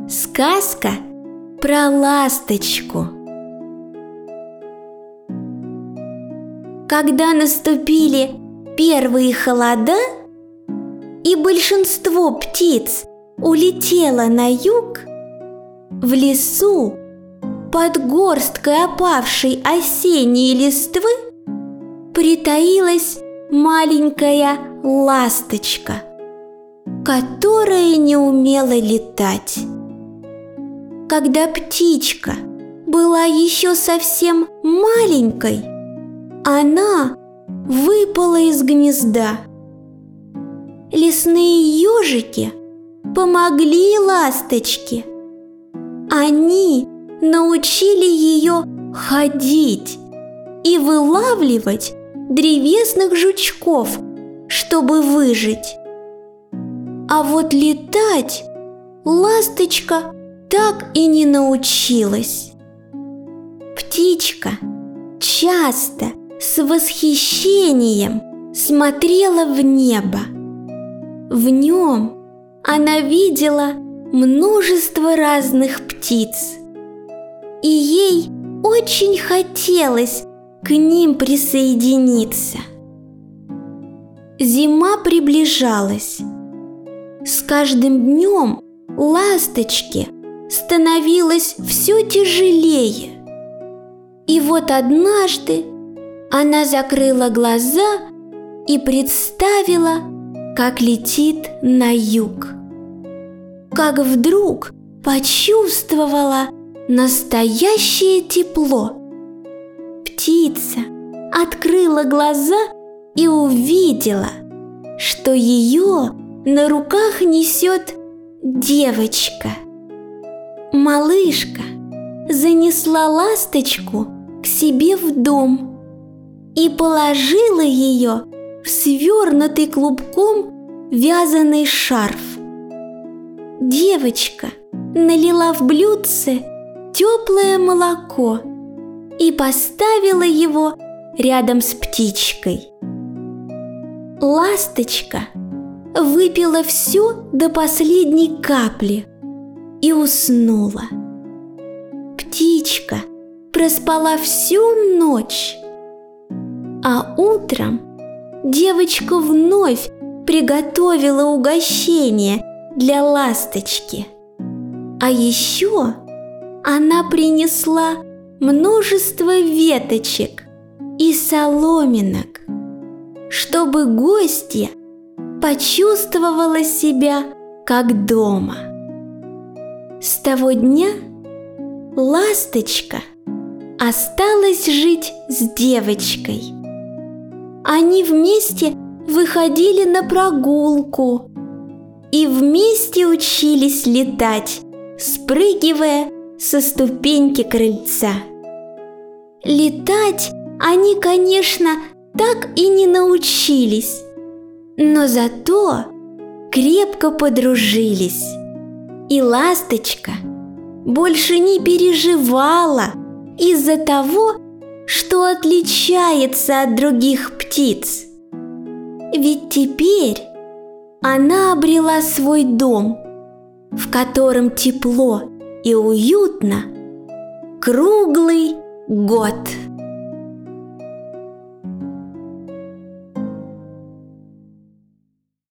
Сказка про ласточку. Когда наступили первые холода, и большинство птиц улетело на юг, в лесу под горсткой опавшей осенней листвы притаилась маленькая ласточка, которая не умела летать. Когда птичка была еще совсем маленькой, она выпала из гнезда. Лесные ежики помогли ласточке. Они научили ее ходить и вылавливать древесных жучков, чтобы выжить. А вот летать ласточка так и не научилась. Птичка часто с восхищением смотрела в небо. В нем она видела множество разных птиц, и ей очень хотелось к ним присоединиться. Зима приближалась. С каждым днем ласточке становилось все тяжелее. И вот однажды она закрыла глаза и представила, как летит на юг. Как вдруг почувствовала настоящее тепло. Птица открыла глаза и увидела, что ее на руках несет девочка. Малышка занесла ласточку к себе в дом и положила ее в свернутый клубком вязаный шарф. Девочка налила в блюдце теплое молоко и поставила его рядом с птичкой. Ласточка выпила все до последней капли и уснула. Птичка проспала всю ночь, а утром девочка вновь приготовила угощение для ласточки. А еще она принесла множество веточек и соломинок, чтобы гостья почувствовала себя как дома. С того дня ласточка осталась жить с девочкой. Они вместе выходили на прогулку и вместе учились летать, спрыгивая со ступеньки крыльца. Летать они, конечно, так и не научились, но зато крепко подружились. И ласточка больше не переживала из-за того, что отличается от других птиц. Ведь теперь она обрела свой дом, в котором тепло и уютно круглый год.